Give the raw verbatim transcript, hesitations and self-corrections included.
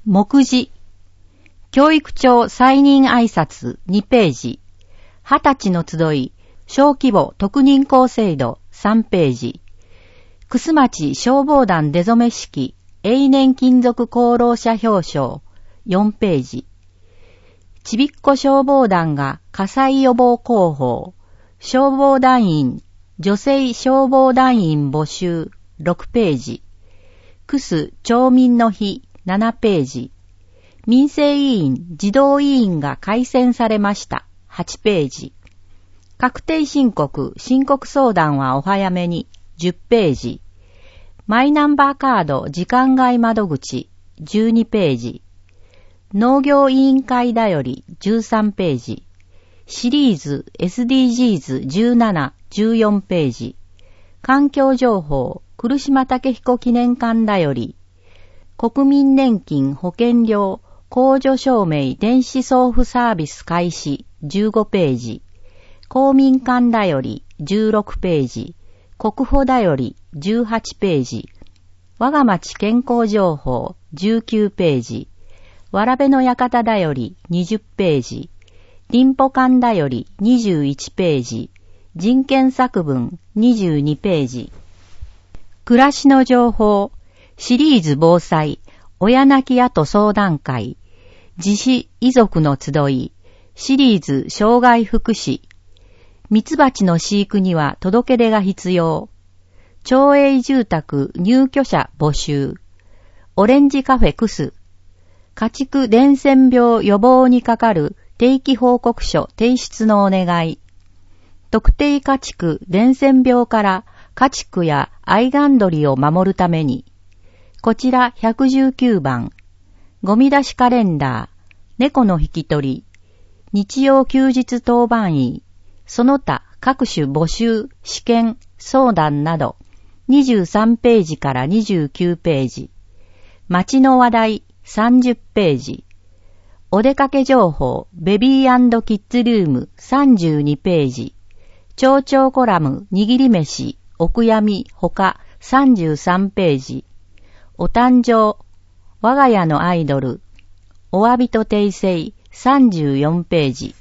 目次。教育庁再任挨拶にページ。はたちの集い、小規模特認校制度さんページ。楠町消防団出初め式、永年勤続功労者表彰よんページ。ちびっこ消防団が火災予防広報、消防団員、女性消防団員募集ろくページ。楠町民の日ななページ。民生委員、児童委員が改選されましたはちページ。確定申告、申告相談はお早めにじゅっページ。マイナンバーカード時間外窓口じゅうにページ。農業委員会だよりじゅうさんページ。シリーズ エスディージーズじゅうなな、じゅうよんページ。環境情報、来島武彦記念館だより。国民年金保険料控除証明電子送付サービス開始じゅうごページ。公民館だよりじゅうろくページ。国保だよりじゅうはちページ。我が町健康情報じゅうきゅうページ。わらべの館だよりにじゅっページ。林保館だよりにじゅういちページ。人権作文にじゅうにページ。暮らしの情報、シリーズ防災、親亡き後相談会、自死遺族の集い、シリーズ障害福祉、ミツバチの飼育には届け出が必要、町営住宅入居者募集、オレンジカフェクス、家畜伝染病予防にかかる定期報告書提出のお願い、特定家畜伝染病から家畜や愛玩鳥を守るために、こちらひゃくじゅうきゅうばん、ゴミ出しカレンダー、猫の引き取り、日曜休日当番医、その他各種募集、試験、相談など、にじゅうさんページからにじゅうきゅうページ、街の話題さんじゅっページ、お出かけ情報、ベビー&キッズルームさんじゅうにページ、町長コラム、握り飯、お悔やみ、ほかさんじゅうさんページ、お誕生、我が家のアイドル、お詫びと訂正さんじゅうよんページ。